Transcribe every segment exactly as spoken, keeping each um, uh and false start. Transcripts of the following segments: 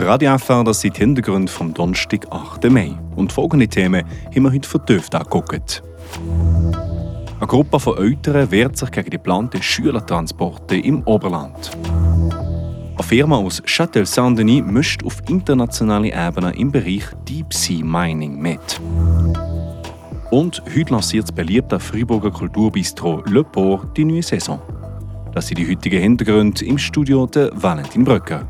Radio F R, das sind die Hintergründe vom Donnerstag, achten Mai. Und folgende Themen haben wir heute vertieft angeguckt. Eine Gruppe von Eltern wehrt sich gegen die geplanten Schülertransporte im Oberland. Eine Firma aus Châtel-Saint-Denis mischt auf internationaler Ebene im Bereich Deep Sea Mining mit. Und heute lanciert das beliebte Freiburger Kulturbistro Le Port die neue Saison. Das sind die heutigen Hintergründe im Studio der Valentin Bröcker.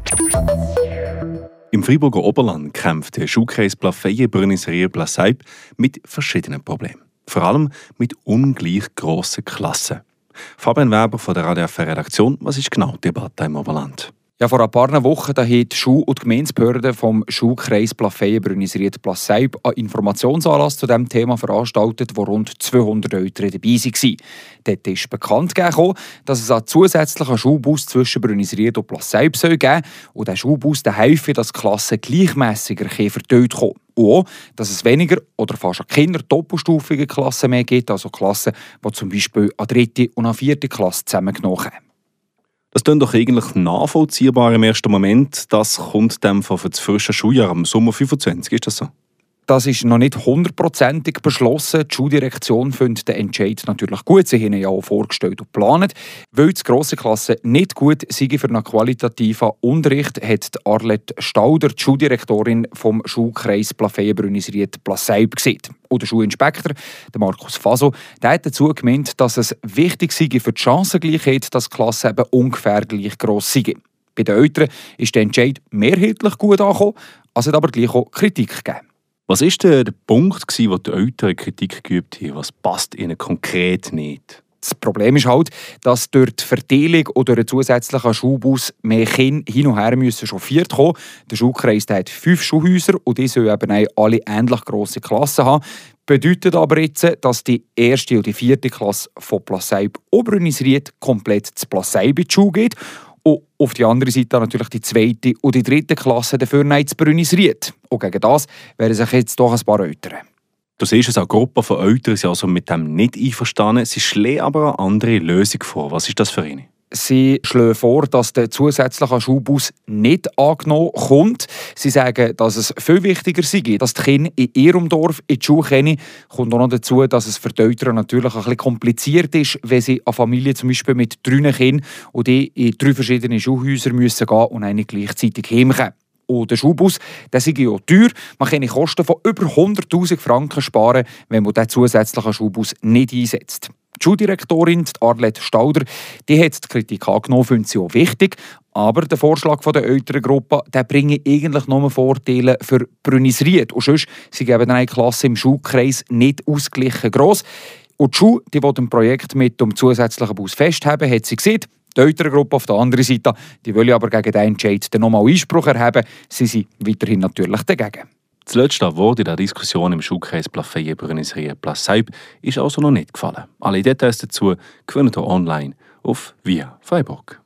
Im Freiburger Oberland kämpft der Schulkreis Plafeyen-Brunniserie-Plasseib mit verschiedenen Problemen. Vor allem mit ungleich grossen Klassen. Fabian Weber von der Radio F R-Redaktion, was ist genau die Debatte im Oberland? Ja, vor ein paar Wochen da hat die Schul- und Gemeindebehörde vom Schulkreis Plafeyen-Brunniserie-Plasseib einen Informationsanlass zu diesem Thema veranstaltet, wo rund zweihundert Eltern dabei waren. Dort ist bekannt gegeben, dass es einen zusätzlichen Schulbus zwischen Brunniserie und Plasseib geben soll. Und dieser Schulbus helfe, dass die Klassen gleichmässiger verteilt kommen. Und auch, dass es weniger oder fast keine doppelstufige Klassen mehr gibt, also Klassen, die zum Beispiel eine dritte und eine vierte Klasse zusammengenommen haben. Das klingt doch eigentlich nachvollziehbar im ersten Moment. Das kommt dann für das frische Schuljahr im Sommer fünfundzwanzig. Ist das so? Das ist noch nicht hundertprozentig beschlossen. Die Schuldirektion findet den Entscheid natürlich gut. Sie haben ihn ja auch vorgestellt und geplant. Weil die grosse Klasse nicht gut sei für einen qualitativen Unterricht, hat Arlette Stauder, die Schuldirektorin vom Schulkreis Plafeyen-Brunniserie-Plasseib, gesagt. Und der Schulinspektor, der Markus Faso, der hat dazu gemeint, dass es wichtig sei für die Chancengleichheit, dass die Klassen eben ungefähr gleich gross seien. Bei den Eltern ist der Entscheid mehrheitlich gut angekommen, es hat aber gleich auch Kritik gegeben. Was war der Punkt, wo die Eltern Kritik geübt haben? Was passt ihnen konkret nicht? Das Problem ist halt, dass durch die Verteilung oder einen zusätzlichen Schulbus mehr Kinder hin und her müssen chauffiert kommen. Der Schulkreis hat fünf Schulhäuser und die sollen eben alle ähnlich grosse Klassen haben. Bedeutet aber jetzt, dass die erste und die vierte Klasse von Plasseib und Brunniserie komplett zu Plasseib in die Schule geht. Und auf der anderen Seite natürlich die zweite und die dritte Klasse dafür nicht Brunniserie. Und gegen das werden sich jetzt doch ein paar Eltern. Du siehst es, auch Gruppen von Eltern sind also mit dem nicht einverstanden. Sie schlagen aber eine andere Lösung vor. Was ist das für eine? Sie schlagen vor, dass der zusätzliche Schulbus nicht angenommen kommt. Sie sagen, dass es viel wichtiger sei, dass die Kinder in ihrem Dorf in die Schule kommen. Kommt auch noch dazu, dass es für die Eltern natürlich ein bisschen kompliziert ist, wenn sie eine Familie zum Beispiel mit drei Kindern und die in drei verschiedene Schulhäuser müssen gehen und eine gleichzeitig heimkommen. Und der Schulbus, der sei ja teuer. Man kann Kosten von über hunderttausend Franken sparen, wenn man diesen zusätzlichen Schulbus nicht einsetzt. Die Schuldirektorin, die Arlette Stauder, die hat die Kritik angenommen, findet sie auch wichtig. Aber der Vorschlag der Elterngruppe bringt eigentlich nur Vorteile für Brunniserie. Und sonst sind eben eine Klasse im Schulkreis nicht ausgeglichen gross. Und die Schule, die will im Projekt mit dem zusätzlichen Bus festhalten, hat sie gesagt. Die Elterngruppe auf der anderen Seite, die will aber gegen diesen Entscheid nochmal Einspruch erheben. Sie sind weiterhin natürlich dagegen. Das letzte Wort in der Diskussion im Schulkreis Plafeyen-Brunniserie-Plasseib ist also noch nicht gefallen. Alle Details dazu können ihr online auf Via Freiburg.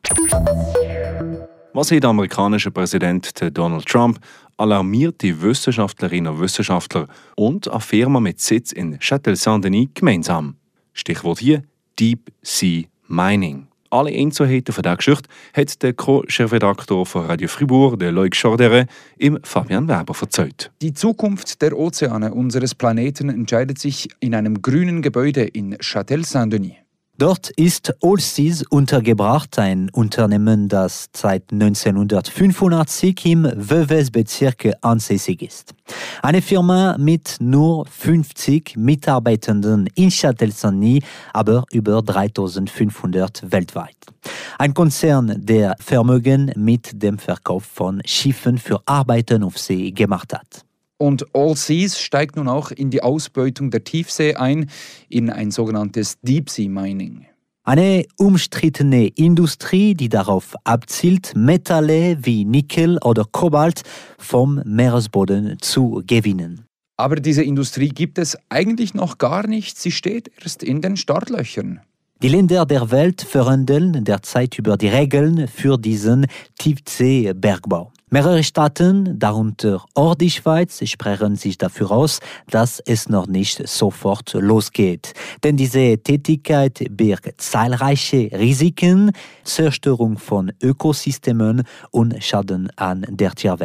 Was hat der amerikanische Präsident Donald Trump, alarmierte Wissenschaftlerinnen und Wissenschaftler und eine Firma mit Sitz in Châtel-Saint-Denis gemeinsam? Stichwort hier Deep Sea Mining. Alle Einzelheiten von dieser Geschichte hat der Co-Chefredaktor von Radio Fribourg, der Loïc Chorderet, im Fabian Weber erzählt. Die Zukunft der Ozeane unseres Planeten entscheidet sich in einem grünen Gebäude in Châtel-Saint-Denis. Dort ist Allseas untergebracht, ein Unternehmen, das seit neunzehnhundertfünfundachtzig im Vevey-Bezirk ansässig ist. Eine Firma mit nur fünfzig Mitarbeitenden in Châtel-Saint-Denis, aber über dreitausendfünfhundert weltweit. Ein Konzern, der Vermögen mit dem Verkauf von Schiffen für Arbeiten auf See gemacht hat. Und Allseas steigt nun auch in die Ausbeutung der Tiefsee ein, in ein sogenanntes Deep Sea Mining. Eine umstrittene Industrie, die darauf abzielt, Metalle wie Nickel oder Kobalt vom Meeresboden zu gewinnen. Aber diese Industrie gibt es eigentlich noch gar nicht. Sie steht erst in den Startlöchern. Die Länder der Welt verhandeln derzeit über die Regeln für diesen Tiefseebergbau. Mehrere Staaten, darunter auch die Schweiz, sprechen sich dafür aus, dass es noch nicht sofort losgeht. Denn diese Tätigkeit birgt zahlreiche Risiken, Zerstörung von Ökosystemen und Schaden an der Tierwelt.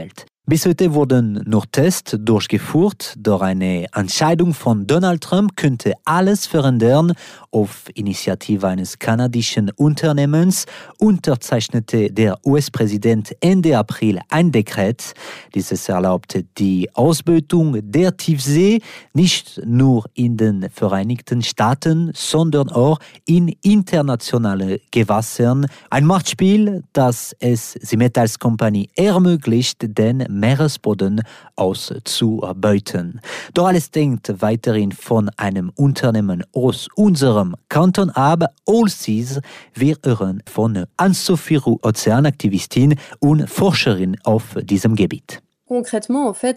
Bis heute wurden nur Tests durchgeführt, doch eine Entscheidung von Donald Trump könnte alles verändern. Auf Initiative eines kanadischen Unternehmens unterzeichnete der U S-Präsident Ende April ein Dekret. Dieses erlaubte die Ausbeutung der Tiefsee nicht nur in den Vereinigten Staaten, sondern auch in internationalen Gewässern. Ein Machtspiel, das es die Metallskompanie ermöglicht, den Meeresboden auszubeuten. Doch alles hängt weiterhin von einem Unternehmen aus unserem Kanton ab. Allseas. Wir hören von Anne-Sophie Roux, Ozeanaktivistin und Forscherin auf diesem Gebiet. Konkret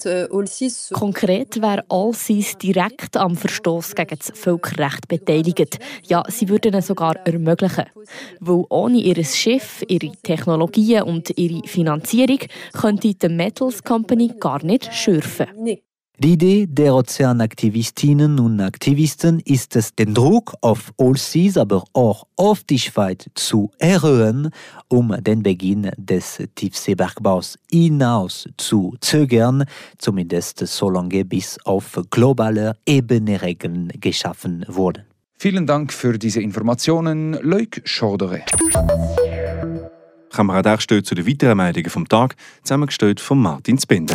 wäre Allseas direkt am Verstoß gegen das Völkerrecht beteiligt. Ja, sie würden ihn sogar ermöglichen. Weil ohne ihr Schiff, ihre Technologien und ihre Finanzierung könnte die Metals Company gar nicht schürfen. Die Idee der Ozeanaktivistinnen und Aktivisten ist es, den Druck auf Allseas, aber auch auf die Schweiz zu erhöhen, um den Beginn des Tiefseebergbaus hinaus zu zögern, zumindest solange bis auf globaler Ebene Regeln geschaffen wurden. Vielen Dank für diese Informationen, Leuk Chauderet. Kamera steht zu den weiteren Meldungen vom Tag, zusammengestellt von Martin Spinde.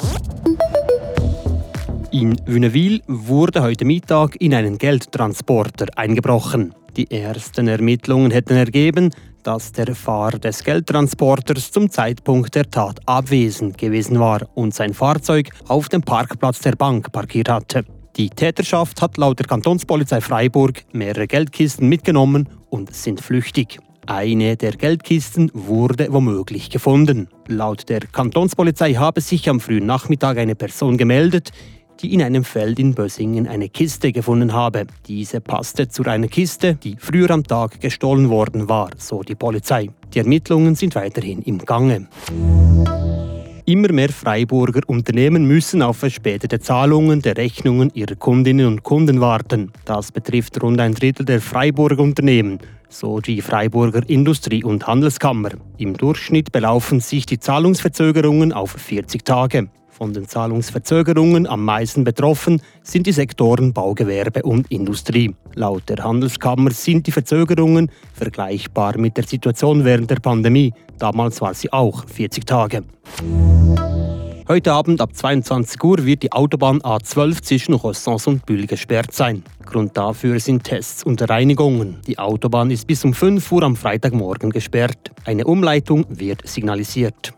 In Wünnewil wurde heute Mittag in einen Geldtransporter eingebrochen. Die ersten Ermittlungen hätten ergeben, dass der Fahrer des Geldtransporters zum Zeitpunkt der Tat abwesend gewesen war und sein Fahrzeug auf dem Parkplatz der Bank parkiert hatte. Die Täterschaft hat laut der Kantonspolizei Freiburg mehrere Geldkisten mitgenommen und sind flüchtig. Eine der Geldkisten wurde womöglich gefunden. Laut der Kantonspolizei habe sich am frühen Nachmittag eine Person gemeldet, die in einem Feld in Bösingen eine Kiste gefunden habe. Diese passte zu einer Kiste, die früher am Tag gestohlen worden war, so die Polizei. Die Ermittlungen sind weiterhin im Gange. Immer mehr Freiburger Unternehmen müssen auf verspätete Zahlungen der Rechnungen ihrer Kundinnen und Kunden warten. Das betrifft rund ein Drittel der Freiburger Unternehmen, so die Freiburger Industrie- und Handelskammer. Im Durchschnitt belaufen sich die Zahlungsverzögerungen auf vierzig Tage. Von den Zahlungsverzögerungen am meisten betroffen sind die Sektoren Baugewerbe und Industrie. Laut der Handelskammer sind die Verzögerungen vergleichbar mit der Situation während der Pandemie. Damals war sie auch vierzig Tage. Heute Abend ab zweiundzwanzig Uhr wird die Autobahn A zwölf zwischen Rossens und Bühl gesperrt sein. Grund dafür sind Tests und Reinigungen. Die Autobahn ist bis um fünf Uhr am Freitagmorgen gesperrt. Eine Umleitung wird signalisiert.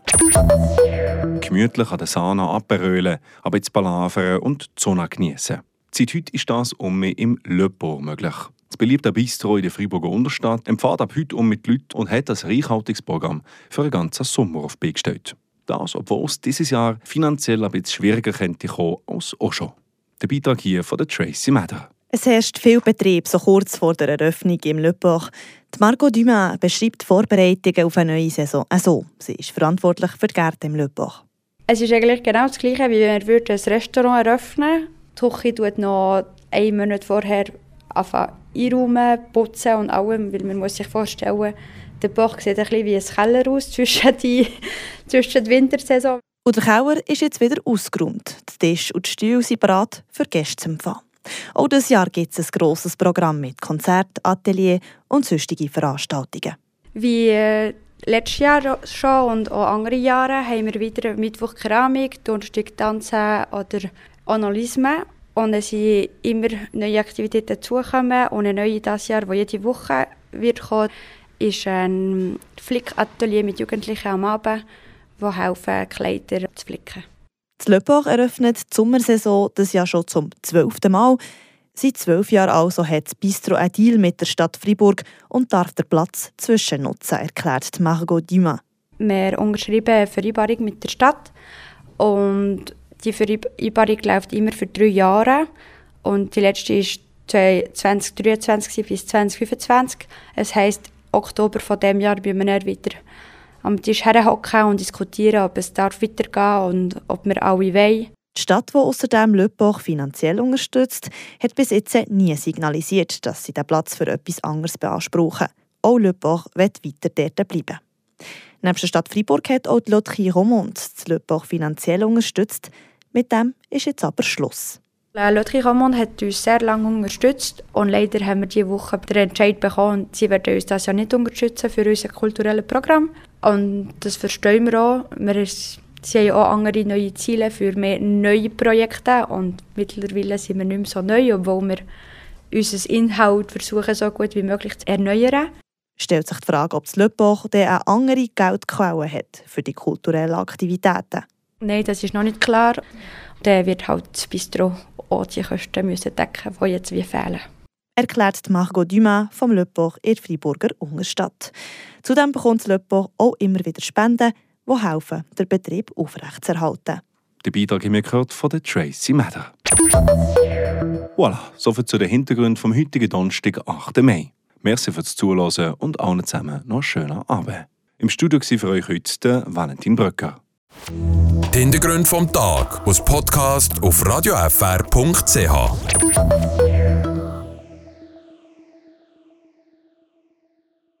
Gemütlich an der Sauna abberölen, aber jetzt palavern und die Sonne genießen. Seit heute ist das um im Le Port möglich. Das beliebte Bistro in der Freiburger Unterstadt empfiehlt ab heute um mit Leuten und hat das Reichhaltungsprogramm für einen ganzen Sommer auf die Beine gestellt. Das, obwohl es dieses Jahr finanziell ein bisschen schwieriger könnte kommen als auch schon. Der Beitrag hier von der Tracy Meder. Es herrscht viel Betrieb, so kurz vor der Eröffnung im Le Port. Die Margot Dumas beschreibt die Vorbereitungen auf eine neue Saison. Also, sie ist verantwortlich für die Gärten im Le Port. Es ist eigentlich genau das Gleiche, wie wenn wir ein Restaurant eröffnen. Die Küche tut noch einen Monat vorher anfangen einräumen, putzen und allem, weil man muss sich vorstellen, der Bach sieht ein bisschen wie ein Keller aus zwischen die, zwischen der Wintersaison. Und der Keller ist jetzt wieder ausgeräumt. Der Tisch und die Stühle sind bereit für Gäste zu empfangen. Auch dieses Jahr gibt es ein grosses Programm mit Konzert, Atelier und sonstigen Veranstaltungen. Wie äh, letztes Jahr schon und auch andere Jahre haben wir wieder Mittwoch Keramik, Donnerstag Tanzen oder Analysme. Und es sind immer neue Aktivitäten dazugekommen. Und eine neue dieses Jahr, die jede Woche wird kommen, ist ein Flickatelier mit Jugendlichen am Abend, die helfen, Kleider zu flicken. Das Le Port eröffnet die Sommersaison das Jahr schon zum zwölften Mal. Seit zwölf Jahren also hat das Bistro einen Deal mit der Stadt Freiburg und darf den Platz zwischennutzen, erklärt Margot Dumas. Wir unterschreiben eine Vereinbarung mit der Stadt und die Vereinbarung läuft immer für drei Jahre und die letzte war zwanzig dreiundzwanzig bis zwanzig fünfundzwanzig. Das heisst, Oktober von diesem Jahr müssen wir dann wieder am Tisch herhocken und diskutieren, ob es darf weitergehen und ob wir alle wollen. Die Stadt, die außerdem Le Port finanziell unterstützt, hat bis jetzt nie signalisiert, dass sie den Platz für etwas anderes beanspruchen. Auch Le Port will weiter dort bleiben. Neben der Stadt Freiburg hat auch die Loterie Romande das Le Port finanziell unterstützt. Mit dem ist jetzt aber Schluss. Die Loterie Romande hat uns sehr lange unterstützt und leider haben wir diese Woche den Entscheid bekommen, sie werden uns das ja nicht unterstützen für unser kulturelles Programm. Und das verstehen wir auch. Wir sie haben auch andere neue Ziele für mehr neue Projekte und mittlerweile sind wir nicht mehr so neu, obwohl wir unseren Inhalt versuchen, so gut wie möglich zu erneuern. Stellt sich die Frage, ob das Le Port eine andere Geldquelle hat für die kulturellen Aktivitäten. Nein, das ist noch nicht klar. Dann wird halt das Bistro auch die Kosten müssen decken, die jetzt wie fehlen. Erklärt Margot Dumas vom Le Port in der Freiburger Unterstadt. Zudem bekommt das Le Port auch immer wieder Spenden, die helfen, den Betrieb aufrechtzuerhalten. Den Beitrag haben wir gehört von der Tracy Mather. Voilà, soviel zu den Hintergründen vom heutigen Donnerstag, achten Mai. Merci fürs Zuhören und allen zusammen noch einen schönen Abend. Im Studio war für euch heute der Valentin Bröcker. Die Hintergründe vom Tag aus Podcast auf radio f r punkt c h.